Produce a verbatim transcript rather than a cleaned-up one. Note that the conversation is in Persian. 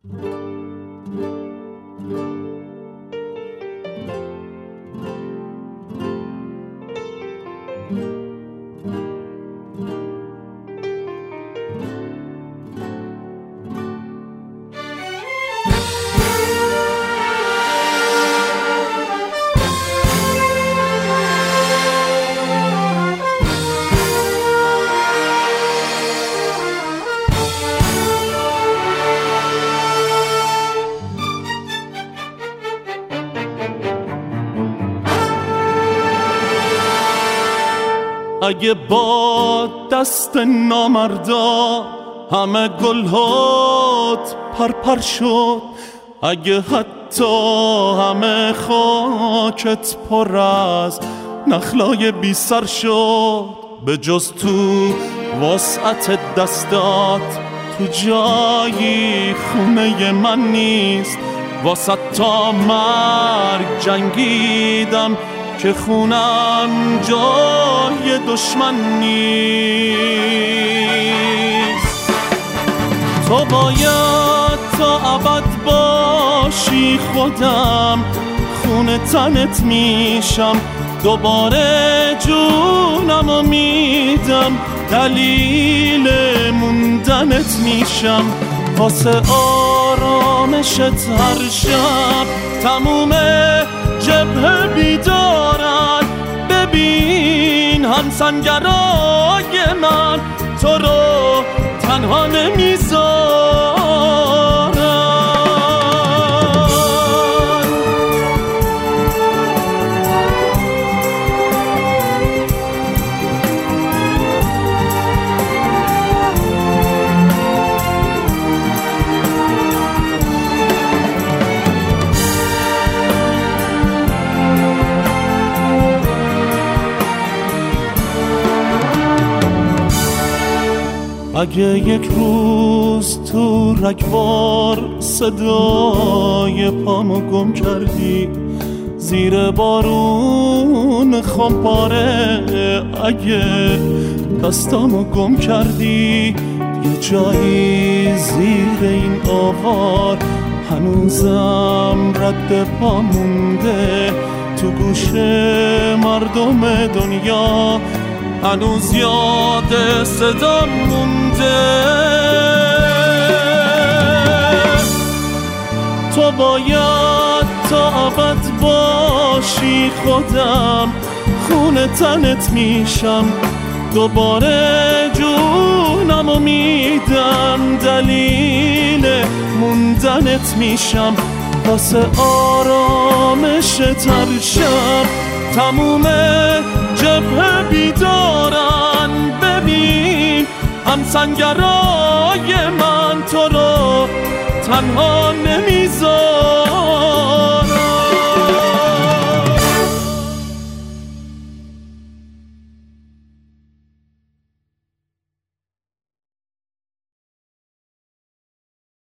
اگه با دست نامردا همه گلهات پرپر شد، اگه حتی همه خاکت پر از نخلای بی سر شد، به جز تو وسعت دستات تو جایی خونه من نیست. واسه تا مرگ جنگیدم که خونم جای دشمن نیست. تو باید تا ابد باشی خودم، خون تنت میشم، دوباره جونمو میدم، دلیل موندنت میشم. واسه آرامشت هر شب تموم جبهه بیدارن، ببین همسنگرای من تو رو تنها نمیذارن. اگه یک روز تو رگبار صدای پامو گم کردی، زیر بارون خمپاره اگه دستامو گم کردی، یه جایی زیر این آوار هنوزم رد پا مونده، تو گوش مردم دنیا هنوز یاد صدا مونده. تو باید تا ابد باشی خودم، خون تنت میشم، دوباره جونمو میدم، دلیل موندنت میشم. واسه آرامشت هر شب تموم جبهه بیدارن، ببین همسنگرای من تو رو تنها نمیذارن.